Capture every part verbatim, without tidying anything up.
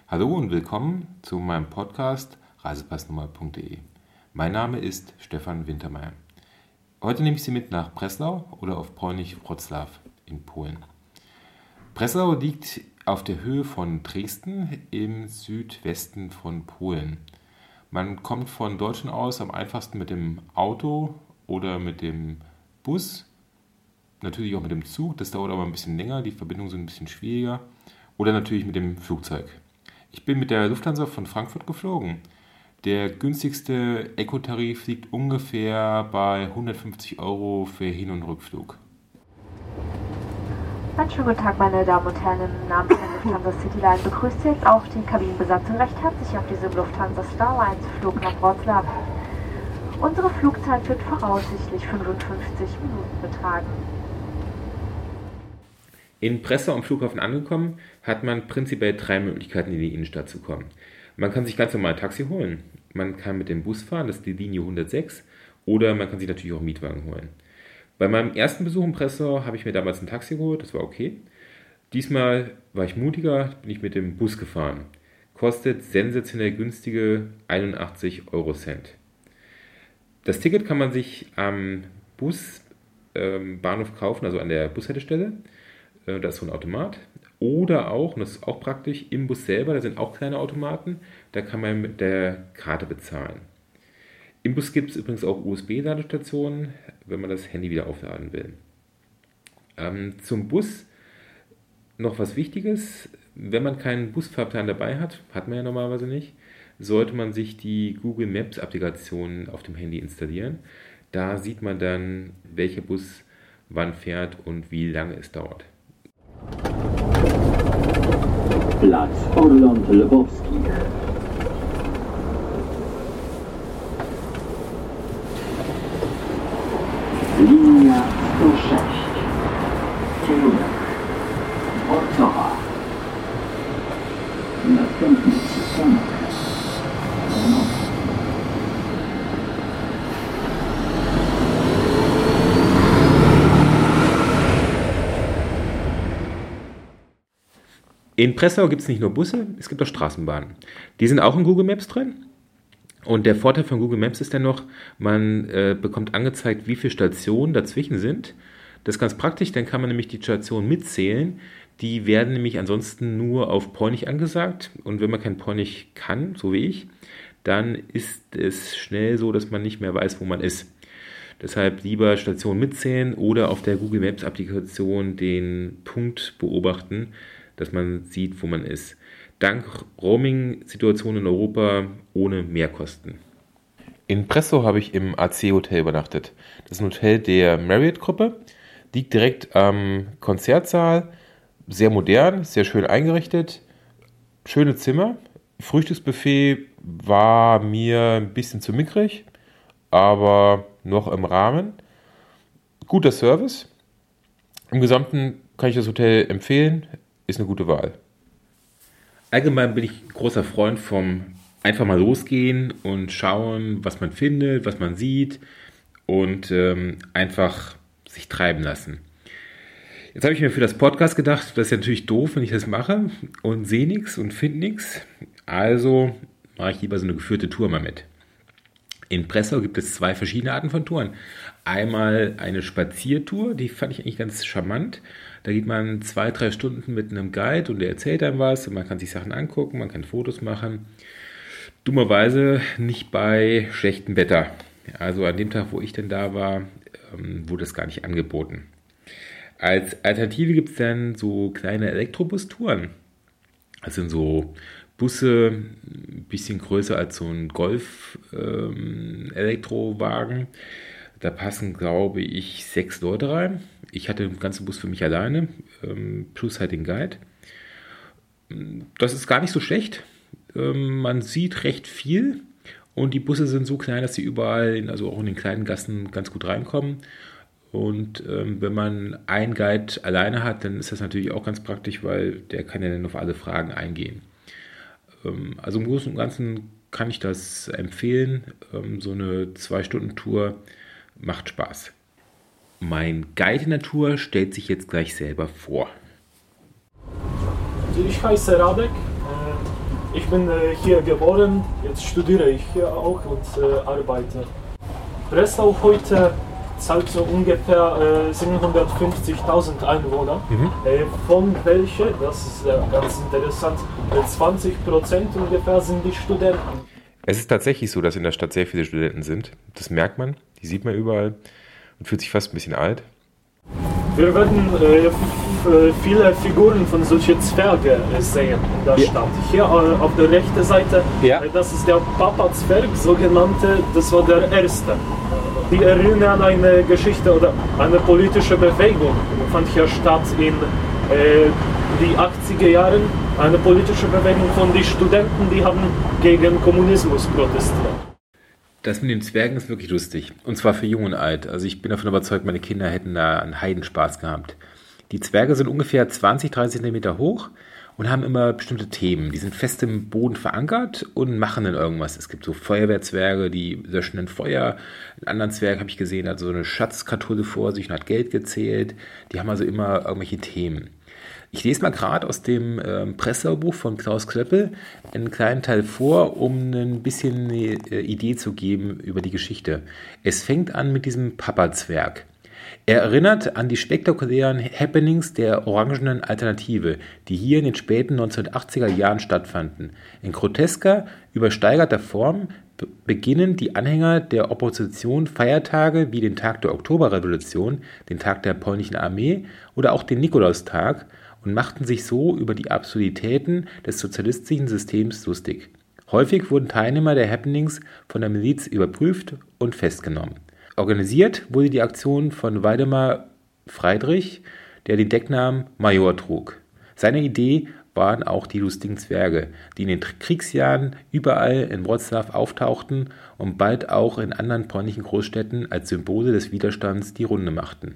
Hallo und willkommen zu meinem Podcast reisepassnummer punkt de. Mein Name ist Stefan Wintermeyer. Heute nehme ich Sie mit nach Breslau oder auf Polnisch Wrocław in Polen. Breslau liegt auf der Höhe von Dresden im Südwesten von Polen. Man kommt von Deutschland aus am einfachsten mit dem Auto oder mit dem Bus, natürlich auch mit dem Zug, das dauert aber ein bisschen länger, die Verbindungen sind ein bisschen schwieriger, oder natürlich mit dem Flugzeug. Ich bin mit der Lufthansa von Frankfurt geflogen. Der günstigste Eco-Tarif liegt ungefähr bei hundertfünfzig Euro für Hin- und Rückflug. Einen schönen guten Tag, meine Damen und Herren. Im Namen der Lufthansa Cityline begrüßt Sie jetzt auch die Kabinenbesatzung recht herzlich auf diesem Lufthansa Star eins Flug nach Wrocław. Unsere Flugzeit wird voraussichtlich fünfundfünfzig Minuten betragen. In Breslau am Flughafen angekommen, hat man prinzipiell drei Möglichkeiten, in die Innenstadt zu kommen. Man kann sich ganz normal ein Taxi holen, man kann mit dem Bus fahren, das ist die Linie hundertsechs, oder man kann sich natürlich auch einen Mietwagen holen. Bei meinem ersten Besuch in Breslau habe ich mir damals ein Taxi geholt, das war okay. Diesmal war ich mutiger, bin ich mit dem Bus gefahren. Kostet sensationell günstige einundachtzig Euro Cent. Das Ticket kann man sich am Busbahnhof kaufen, also an der Bushaltestelle. Da ist so ein Automat. Oder auch, und das ist auch praktisch, im Bus selber, da sind auch kleine Automaten, da kann man mit der Karte bezahlen. Im Bus gibt es übrigens auch U S B-Ladestationen, wenn man das Handy wieder aufladen will. Ähm, zum Bus noch was Wichtiges, wenn man keinen Busfahrplan dabei hat, hat man ja normalerweise nicht, sollte man sich die Google Maps Applikation auf dem Handy installieren. Da sieht man dann, welcher Bus wann fährt und wie lange es dauert. Plac Orląt Lwowskich. Linia sto sześć. Kierunek Wrocław. Następny przystanek Tarnów. In Breslau gibt es nicht nur Busse, es gibt auch Straßenbahnen. Die sind auch in Google Maps drin. Und der Vorteil von Google Maps ist dann noch, man äh, bekommt angezeigt, wie viele Stationen dazwischen sind. Das ist ganz praktisch, dann kann man nämlich die Stationen mitzählen. Die werden nämlich ansonsten nur auf Polnisch angesagt. Und wenn man kein Polnisch kann, so wie ich, dann ist es schnell so, dass man nicht mehr weiß, wo man ist. Deshalb lieber Stationen mitzählen oder auf der Google Maps Applikation den Punkt beobachten, dass man sieht, wo man ist. Dank Roaming-Situation in Europa ohne Mehrkosten. In Breslau habe ich im A C-Hotel übernachtet. Das ist ein Hotel der Marriott-Gruppe, liegt direkt am Konzertsaal, sehr modern, sehr schön eingerichtet, schöne Zimmer. Frühstücksbuffet war mir ein bisschen zu mickrig, aber noch im Rahmen. Guter Service. Im Gesamten kann ich das Hotel empfehlen. Ist eine gute Wahl. Allgemein bin ich ein großer Freund vom einfach mal losgehen und schauen, was man findet, was man sieht und ähm, einfach sich treiben lassen. Jetzt habe ich mir für das Podcast gedacht, das ist ja natürlich doof, wenn ich das mache und sehe nichts und finde nichts. Also mache ich lieber so eine geführte Tour mal mit. In Breslau gibt es zwei verschiedene Arten von Touren. Einmal eine Spaziertour, die fand ich eigentlich ganz charmant. Da geht man zwei, drei Stunden mit einem Guide und der erzählt einem was und man kann sich Sachen angucken, man kann Fotos machen. Dummerweise nicht bei schlechtem Wetter. Also an dem Tag, wo ich denn da war, wurde das gar nicht angeboten. Als Alternative gibt es dann so kleine Elektrobus-Touren. Das sind so Busse, ein bisschen größer als so ein Golf-Elektrowagen. Ähm, da passen, glaube ich, sechs Leute rein. Ich hatte den ganzen Bus für mich alleine, ähm, plus halt den Guide. Das ist gar nicht so schlecht. Ähm, man sieht recht viel und die Busse sind so klein, dass sie überall, in, also auch in den kleinen Gassen, ganz gut reinkommen. Und ähm, wenn man einen Guide alleine hat, dann ist das natürlich auch ganz praktisch, weil der kann ja dann auf alle Fragen eingehen. Ähm, also im Großen und Ganzen kann ich das empfehlen. Ähm, so eine zwei-Stunden-Tour macht Spaß. Mein Guide in der Tour stellt sich jetzt gleich selber vor. Ich heiße Radek. Ich bin äh, hier geboren, jetzt studiere ich hier auch und äh, arbeite. Breslau heute zahlt so ungefähr äh, siebenhundertfünfzigtausend Einwohner, mhm. äh, von welchen, das ist äh, ganz interessant, äh, zwanzig Prozent ungefähr sind die Studenten. Es ist tatsächlich so, dass in der Stadt sehr viele Studenten sind. Das merkt man, die sieht man überall und fühlt sich fast ein bisschen alt. Wir werden äh, f- viele Figuren von solchen Zwergen äh, sehen in der ja. Stadt. Hier äh, auf der rechten Seite, ja. äh, das ist der Papa-Zwerg, sogenannte, das war der erste. Die erinnern an eine Geschichte oder eine politische Bewegung, fand hier statt in äh, die achtziger Jahren. Eine politische Bewegung von den Studenten, die haben gegen Kommunismus protestiert. Das mit den Zwergen ist wirklich lustig. Und zwar für Jung und Alt. Also ich bin davon überzeugt, meine Kinder hätten da einen Heidenspaß gehabt. Die Zwerge sind ungefähr zwanzig, dreißig Zentimeter hoch und haben immer bestimmte Themen. Die sind fest im Boden verankert und machen dann irgendwas. Es gibt so Feuerwehrzwerge, die löschen ein Feuer. Einen anderen Zwerg habe ich gesehen, hat so eine Schatzkartulle vor sich und hat Geld gezählt. Die haben also immer irgendwelche Themen. Ich lese mal gerade aus dem ähm, Pressaubuch von Klaus Klöppel einen kleinen Teil vor, um ein bisschen eine äh, Idee zu geben über die Geschichte. Es fängt an mit diesem Papa-Zwerg. Er erinnert an die spektakulären Happenings der Orangenen Alternative, die hier in den späten neunzehnhundertachtziger Jahren stattfanden. In grotesker, übersteigerter Form be- beginnen die Anhänger der Opposition Feiertage wie den Tag der Oktoberrevolution, den Tag der polnischen Armee oder auch den Nikolaustag und machten sich so über die Absurditäten des sozialistischen Systems lustig. Häufig wurden Teilnehmer der Happenings von der Miliz überprüft und festgenommen. Organisiert wurde die Aktion von Waldemar Friedrich, der den Decknamen Major trug. Seine Idee waren auch die lustigen Zwerge, die in den Kriegsjahren überall in Wrocław auftauchten und bald auch in anderen polnischen Großstädten als Symbole des Widerstands die Runde machten.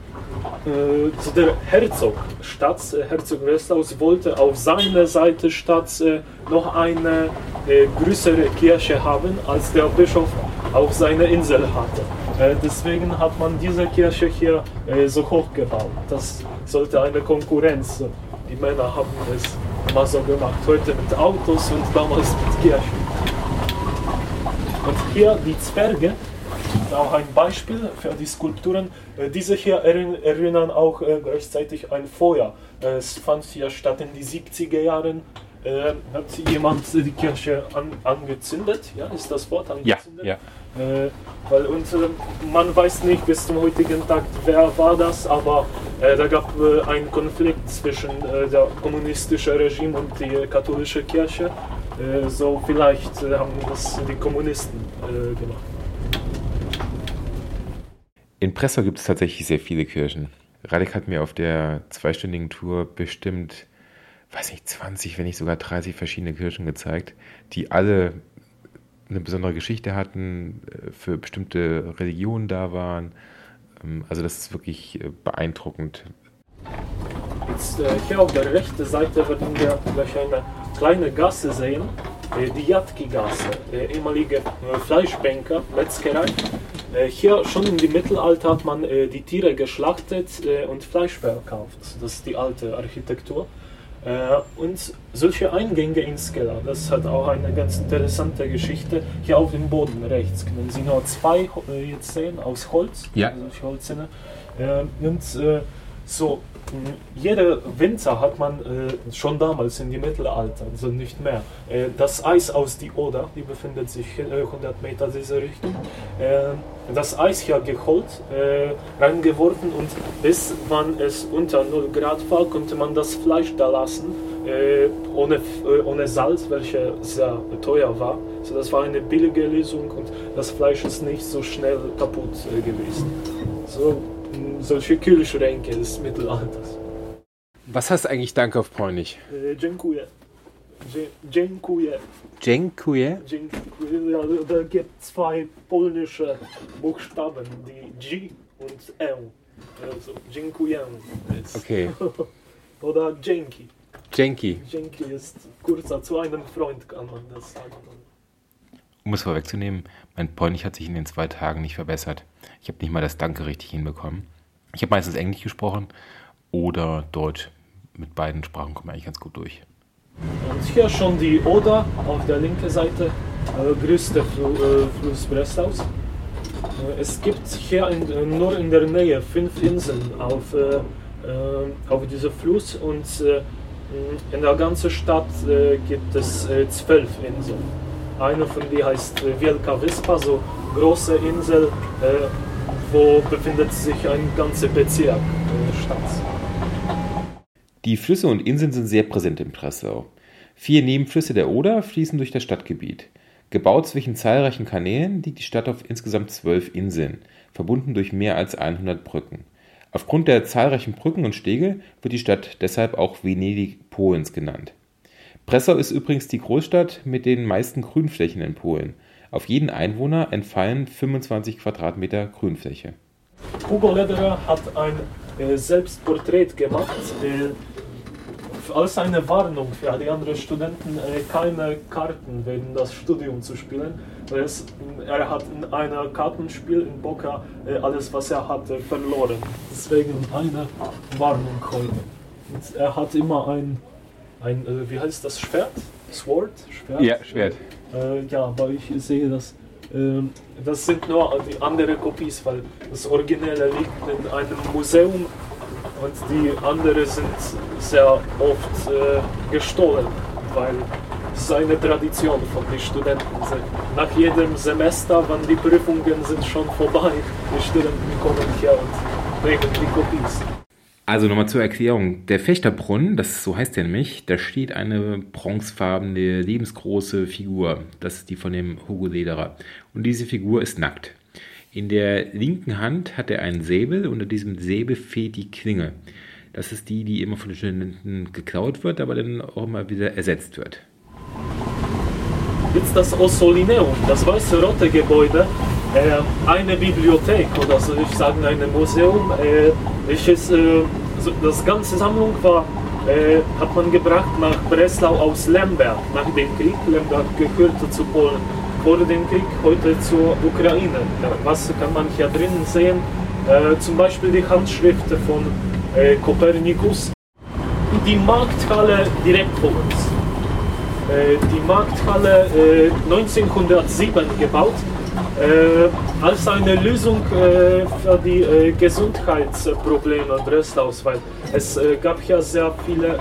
Äh, der Herzog, Staatsherzog Breslaus, wollte auf seiner Seite Stadt äh, noch eine äh, größere Kirche haben, als der Bischof auf seiner Insel hatte. Äh, deswegen hat man diese Kirche hier äh, so hoch gebaut. Das sollte eine Konkurrenz. Die Männer haben es immer so gemacht. Heute mit Autos und damals mit Kirchen. Und hier die Zwerge. Auch ein Beispiel für die Skulpturen. Diese hier erinnern auch äh, gleichzeitig ein Feuer. Es fand hier statt in die siebziger Jahren. Äh, hat jemand die Kirche an, angezündet? Ja, ist das Wort angezündet? Ja, ja. Äh, weil, und äh, man weiß nicht bis zum heutigen Tag, wer war das, aber äh, da gab es äh, einen Konflikt zwischen äh, der kommunistischen Regime und der katholischen Kirche. Äh, so vielleicht äh, haben das die Kommunisten äh, gemacht. In Breslau gibt es tatsächlich sehr viele Kirchen. Radek hat mir auf der zweistündigen Tour bestimmt, weiß nicht, zwanzig, wenn nicht sogar dreißig verschiedene Kirchen gezeigt, die alle eine besondere Geschichte hatten, für bestimmte Religionen da waren. Also das ist wirklich beeindruckend. Jetzt äh, hier auf der rechten Seite werden wir gleich eine kleine Gasse sehen, äh, die Jatki-Gasse, äh, ehemalige äh, Fleischbänker, Metzgerei. Äh, hier schon im Mittelalter hat man äh, die Tiere geschlachtet äh, und Fleisch verkauft. Das ist die alte Architektur. Äh, und solche Eingänge ins Keller, das hat auch eine ganz interessante Geschichte. Hier auf dem Boden rechts können Sie nur zwei äh, jetzt sehen, aus Holz, ja. solche Holzzinne. Äh, und äh, so, jeder Winter hat man äh, schon damals in die Mittelalter, also nicht mehr, äh, das Eis aus die Oder, die befindet sich äh, hundert Meter in diese Richtung, äh, das Eis hier geholt, äh, reingeworfen und bis man es unter null Grad war, konnte man das Fleisch da lassen, äh, ohne, äh, ohne Salz, welche sehr teuer war. Also das war eine billige Lösung und das Fleisch ist nicht so schnell kaputt äh, gewesen. So, solche Kühlschränke des Mittelalters. Was heißt eigentlich Danke auf Polnisch? Äh, dziękuję. Dziękuję. Dziękuję? Dziękuję. Ja, da gibt es zwei polnische Buchstaben, die G und E. Also dziękuję. Okay. Oder dzięki. Dzięki. Dzięki ist kurzer, zu einem Freund kann man das sagen. Um es vorwegzunehmen, mein Polnisch hat sich in den zwei Tagen nicht verbessert. Ich habe nicht mal das Danke richtig hinbekommen. Ich habe meistens Englisch gesprochen oder Deutsch. Mit beiden Sprachen komme ich eigentlich ganz gut durch. Und hier schon die Oder auf der linken Seite, äh, größte Fl- äh, Fluss Breslaus. Äh, es gibt hier in, äh, nur in der Nähe fünf Inseln auf, äh, äh, auf diesem Fluss und äh, in der ganzen Stadt äh, gibt es äh, zwölf Inseln. Eine von denen heißt äh, Wielka Wyspa, so große Insel, äh, wo befindet sich ein ganzer Bezirk äh, Stadt. Die Flüsse und Inseln sind sehr präsent in Breslau. Vier Nebenflüsse der Oder fließen durch das Stadtgebiet. Gebaut zwischen zahlreichen Kanälen liegt die Stadt auf insgesamt zwölf Inseln, verbunden durch mehr als hundert Brücken. Aufgrund der zahlreichen Brücken und Stege wird die Stadt deshalb auch Venedig Polens genannt. Breslau ist übrigens die Großstadt mit den meisten Grünflächen in Polen. Auf jeden Einwohner entfallen fünfundzwanzig Quadratmeter Grünfläche. Hugo Lederer hat ein äh, Selbstporträt gemacht, äh, als eine Warnung für die anderen Studenten, äh, keine Karten während das Studium zu spielen. Es, er hat in einem Kartenspiel in Boca äh, alles, was er hatte, verloren. Deswegen eine Warnung heute. Und er hat immer ein, ein äh, wie heißt das, Schwert? Sword? Schwert? Ja, Schwert. Äh, ja, aber ich sehe das. Äh, das sind nur die anderen Kopies, weil das Originelle liegt in einem Museum und die anderen sind sehr oft äh, gestohlen, weil es ist eine Tradition von den Studenten. Nach jedem Semester, wenn die Prüfungen sind schon vorbei, die Studenten kommen hier und bringen die Kopies. Also nochmal zur Erklärung. Der Fechterbrunnen, das so heißt der nämlich, da steht eine bronzefarbene, lebensgroße Figur. Das ist die von dem Hugo Lederer. Und diese Figur ist nackt. In der linken Hand hat er einen Säbel, unter diesem Säbel fehlt die Klinge. Das ist die, die immer von den Studenten geklaut wird, aber dann auch immer wieder ersetzt wird. Jetzt das Ossolineum, das weiße rote Gebäude, äh, eine Bibliothek oder so, ich sage ein Museum, äh, welches, äh, so, das ganze Sammlung war, äh, hat man gebracht nach Breslau aus Lemberg, nach dem Krieg. Lemberg gehörte zu Polen vor dem Krieg, heute zur Ukraine. Was kann man hier drinnen sehen? Äh, zum Beispiel die Handschriften von äh, Kopernikus. Die Markthalle direkt vor uns. Äh, die Markthalle äh, neunzehnhundertsieben gebaut, äh, als eine Lösung äh, für die äh, Gesundheitsprobleme Breslaus, weil es äh, gab hier sehr viele,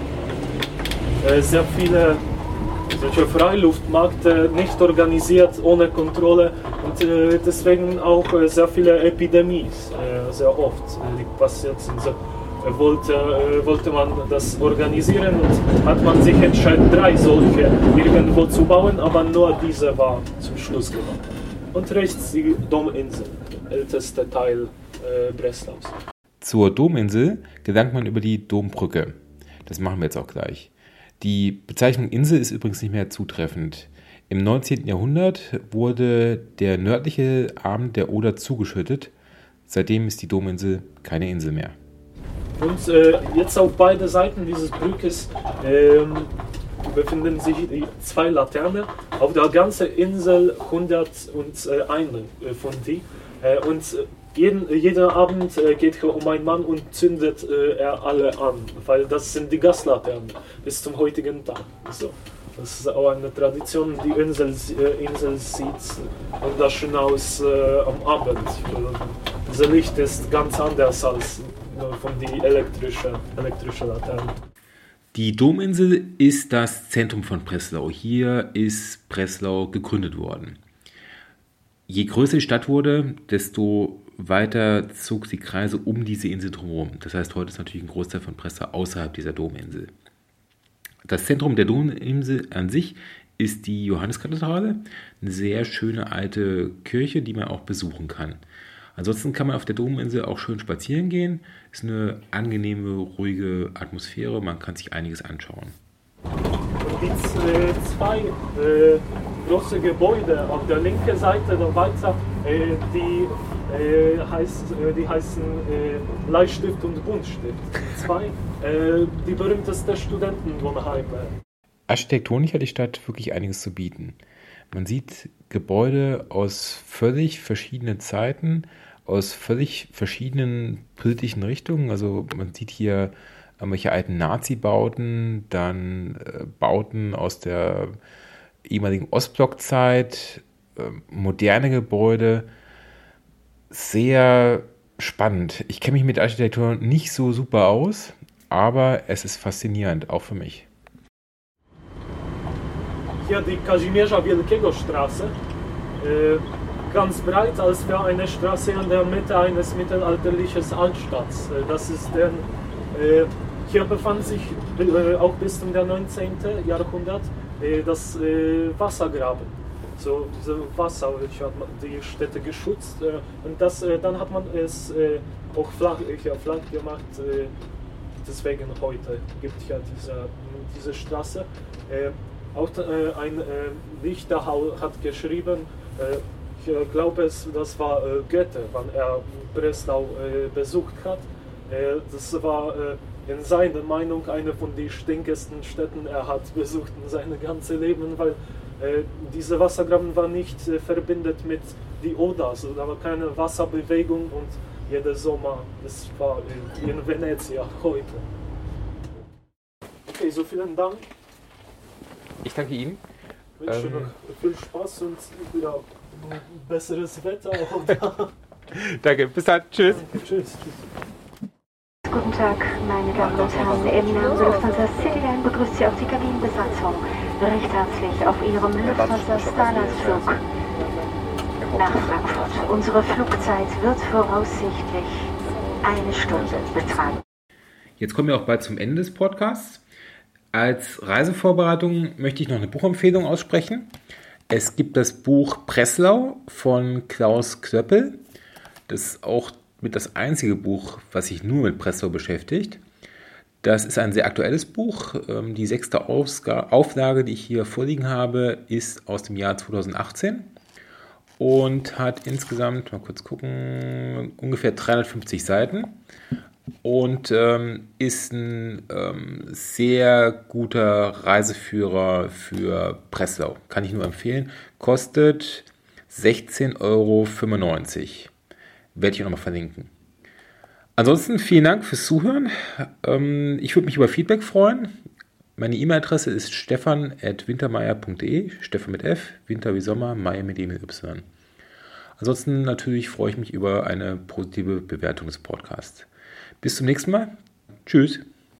äh, sehr viele solche Freiluftmärkte, nicht organisiert, ohne Kontrolle und äh, deswegen auch äh, sehr viele Epidemien, äh, sehr oft äh, passiert sind. So, äh, wollte, äh, wollte man das organisieren und hat man sich entschieden, drei solche irgendwo zu bauen, aber nur diese war zum Schluss gebaut. Und rechts die Dominsel, der älteste Teil äh, Breslaus. Zur Dominsel gelangt man über die Dombrücke. Das machen wir jetzt auch gleich. Die Bezeichnung Insel ist übrigens nicht mehr zutreffend. Im neunzehnten Jahrhundert wurde der nördliche Arm der Oder zugeschüttet. Seitdem ist die Dominsel keine Insel mehr. Und äh, jetzt auf beiden Seiten dieses Brückes ähm, befinden sich die zwei Laternen. Auf der ganzen Insel hunderteins von die. Äh, und jeden, jeden Abend äh, geht hier um einen Mann und zündet äh, er alle an, weil das sind die Gaslaternen bis zum heutigen Tag. So. Das ist auch eine Tradition, die Insel, äh, Insel sieht wunderschön aus äh, am Abend. Das Licht ist ganz anders als äh, von den elektrischen, elektrischen Laternen. Die Dominsel ist das Zentrum von Breslau. Hier ist Breslau gegründet worden. Je größer die Stadt wurde, desto weiter zog die Kreise um diese Insel drumherum. Das heißt, heute ist natürlich ein Großteil von Breslau außerhalb dieser Dominsel. Das Zentrum der Dominsel an sich ist die Johanneskathedrale, eine sehr schöne alte Kirche, die man auch besuchen kann. Ansonsten kann man auf der Dominsel auch schön spazieren gehen. Ist eine angenehme, ruhige Atmosphäre, man kann sich einiges anschauen. Die äh, zwei äh, große Gebäude auf der linken Seite der weiter, äh, die, äh, heißt, äh, die heißen äh, Bleistift und Buntstift. Zwei, äh, die berühmtesten Studentenwohnheime. Architektonisch hat die Stadt wirklich einiges zu bieten. Man sieht Gebäude aus völlig verschiedenen Zeiten, aus völlig verschiedenen politischen Richtungen. Also man sieht hier irgendwelche alten Nazi-Bauten, dann äh, Bauten aus der ehemaligen Ostblockzeit, äh, moderne Gebäude. Sehr spannend. Ich kenne mich mit Architektur nicht so super aus, aber es ist faszinierend, auch für mich. Hier die Kazimierza Wielkiego Straße, äh, ganz breit, als wäre eine Straße in der Mitte eines mittelalterlichen Altstadts. Äh, das ist der, äh, hier befand sich äh, auch bis zum neunzehnten. Jahrhundert äh, das äh, Wassergraben. So, diese Wasser, welche hat man die Städte geschützt, äh, und das, äh, dann hat man es äh, auch flach, ja, flach gemacht. Äh, deswegen heute gibt es ja diese, diese Straße. Äh, Auch äh, ein äh, Dichter hat geschrieben, äh, ich glaube, es, das war äh, Goethe, wann er Breslau äh, besucht hat. Äh, das war äh, in seiner Meinung eine von den stinkendsten Städten er hat besucht in seinem ganzen Leben, weil äh, diese Wassergraben war nicht äh, verbindet mit die Oder, also da war keine Wasserbewegung und jeder Sommer, das war äh, in Venezia heute. Okay, so vielen Dank. Ich danke Ihnen. Ich wünsche ähm, noch viel Spaß und ja, besseres Wetter. Oder? Danke, bis dann. Tschüss. Danke, tschüss, tschüss. Guten Tag, meine Damen und Herren. Im Namen der Lufthansa Cityline begrüßt Sie auch die Kabinenbesatzung recht herzlich auf Ihrem Lufthansa Starlines-Flug nach Frankfurt. Unsere Flugzeit wird voraussichtlich eine Stunde betragen. Jetzt kommen wir auch bald zum Ende des Podcasts. Als Reisevorbereitung möchte ich noch eine Buchempfehlung aussprechen. Es gibt das Buch Breslau von Klaus Klöppel. Das ist auch mit das einzige Buch, was sich nur mit Breslau beschäftigt. Das ist ein sehr aktuelles Buch. Die sechste Auflage, die ich hier vorliegen habe, ist aus dem Jahr zweitausendachtzehn und hat insgesamt, mal kurz gucken, ungefähr dreihundertfünfzig Seiten. Und ähm, ist ein ähm, sehr guter Reiseführer für Breslau. Kann ich nur empfehlen. Kostet sechzehn Euro fünfundneunzig. Werde ich auch nochmal verlinken. Ansonsten vielen Dank fürs Zuhören. Ähm, ich würde mich über Feedback freuen. Meine E-Mail-Adresse ist stefan at wintermeyer punkt de. Stefan mit F, Winter wie Sommer, Meyer mit E mit Y. Ansonsten natürlich freue ich mich über eine positive Bewertung des Podcasts. Bis zum nächsten Mal. Tschüss.